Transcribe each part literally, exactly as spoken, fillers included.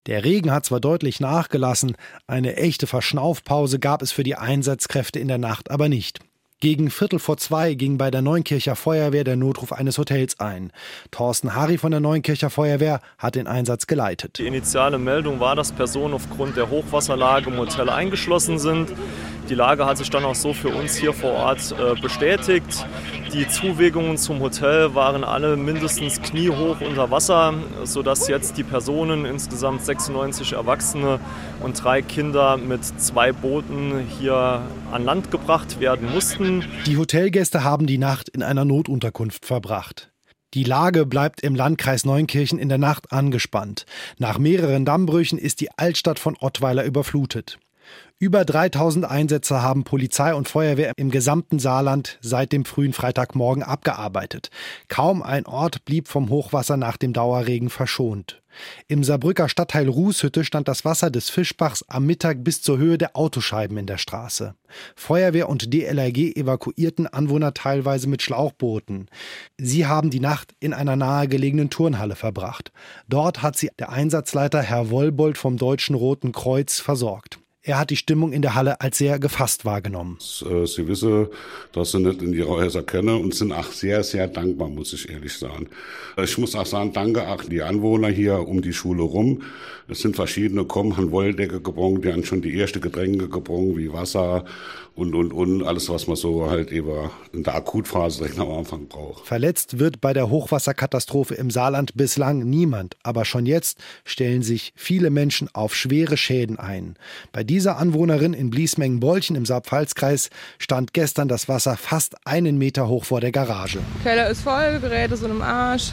Der Regen hat zwar deutlich nachgelassen, eine echte Verschnaufpause gab es für die Einsatzkräfte in der Nacht aber nicht. Gegen Viertel vor zwei ging bei der Neunkircher Feuerwehr der Notruf eines Hotels ein. Thorsten Harry von der Neunkircher Feuerwehr hat den Einsatz geleitet. Die initiale Meldung war, dass Personen aufgrund der Hochwasserlage im Hotel eingeschlossen sind. Die Lage hat sich dann auch so für uns hier vor Ort äh, bestätigt. Die Zuwegungen zum Hotel waren alle mindestens kniehoch unter Wasser, sodass jetzt die Personen, insgesamt sechsundneunzig Erwachsene und drei Kinder mit zwei Booten hier an Land gebracht werden mussten. Die Hotelgäste haben die Nacht in einer Notunterkunft verbracht. Die Lage bleibt im Landkreis Neunkirchen in der Nacht angespannt. Nach mehreren Dammbrüchen ist die Altstadt von Ottweiler überflutet. Über dreitausend Einsätze haben Polizei und Feuerwehr im gesamten Saarland seit dem frühen Freitagmorgen abgearbeitet. Kaum ein Ort blieb vom Hochwasser nach dem Dauerregen verschont. Im Saarbrücker Stadtteil Rußhütte stand das Wasser des Fischbachs am Mittag bis zur Höhe der Autoscheiben in der Straße. Feuerwehr und D L R G evakuierten Anwohner teilweise mit Schlauchbooten. Sie haben die Nacht in einer nahegelegenen Turnhalle verbracht. Dort hat sie der Einsatzleiter Herr Wollbold vom Deutschen Roten Kreuz versorgt. Er hat die Stimmung in der Halle als sehr gefasst wahrgenommen. Sie wissen, dass sie nicht in ihre Häuser können und sind auch sehr, sehr dankbar, muss ich ehrlich sagen. Ich muss auch sagen, danke auch die Anwohner hier um die Schule rum. Es sind verschiedene gekommen, haben Wolldecke gebrungen, die haben schon die ersten Getränke gebrungen, wie Wasser und, und, und. Alles, was man so halt eben in der Akutphase direkt am Anfang braucht. Verletzt wird bei der Hochwasserkatastrophe im Saarland bislang niemand. Aber schon jetzt stellen sich viele Menschen auf schwere Schäden ein. Bei dieser Anwohnerin in Bliesmengen-Bolchen im Saar-Pfalz-Kreis stand gestern das Wasser fast einen Meter hoch vor der Garage. Keller ist voll, Geräte sind im Arsch.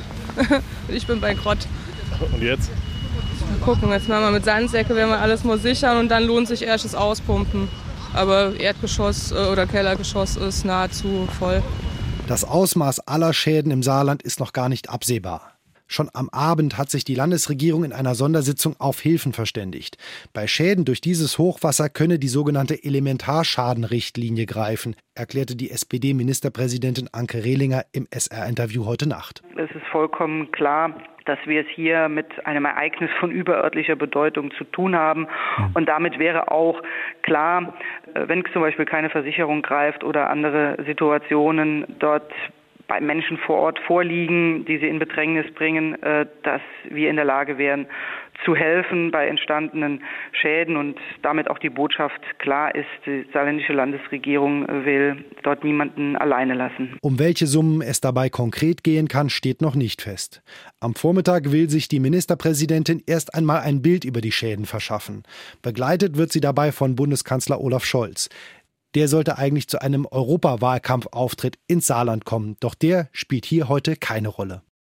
Ich bin bei Grott. Und jetzt? Mal gucken, jetzt machen wir mit Sandsäcke, werden wir alles mal sichern und dann lohnt sich erst das Auspumpen. Aber Erdgeschoss oder Kellergeschoss ist nahezu voll. Das Ausmaß aller Schäden im Saarland ist noch gar nicht absehbar. Schon am Abend hat sich die Landesregierung in einer Sondersitzung auf Hilfen verständigt. Bei Schäden durch dieses Hochwasser könne die sogenannte Elementarschadenrichtlinie greifen, erklärte die S P D-Ministerpräsidentin Anke Rehlinger im S R-Interview heute Nacht. Es ist vollkommen klar, dass wir es hier mit einem Ereignis von überörtlicher Bedeutung zu tun haben. Und damit wäre auch klar, wenn zum Beispiel keine Versicherung greift oder andere Situationen dort bei Menschen vor Ort vorliegen, die sie in Bedrängnis bringen, dass wir in der Lage wären, zu helfen bei entstandenen Schäden. Und damit auch die Botschaft klar ist, die saarländische Landesregierung will dort niemanden alleine lassen. Um welche Summen es dabei konkret gehen kann, steht noch nicht fest. Am Vormittag will sich die Ministerpräsidentin erst einmal ein Bild über die Schäden verschaffen. Begleitet wird sie dabei von Bundeskanzler Olaf Scholz. Der sollte eigentlich zu einem Europawahlkampfauftritt ins Saarland kommen, doch der spielt hier heute keine Rolle.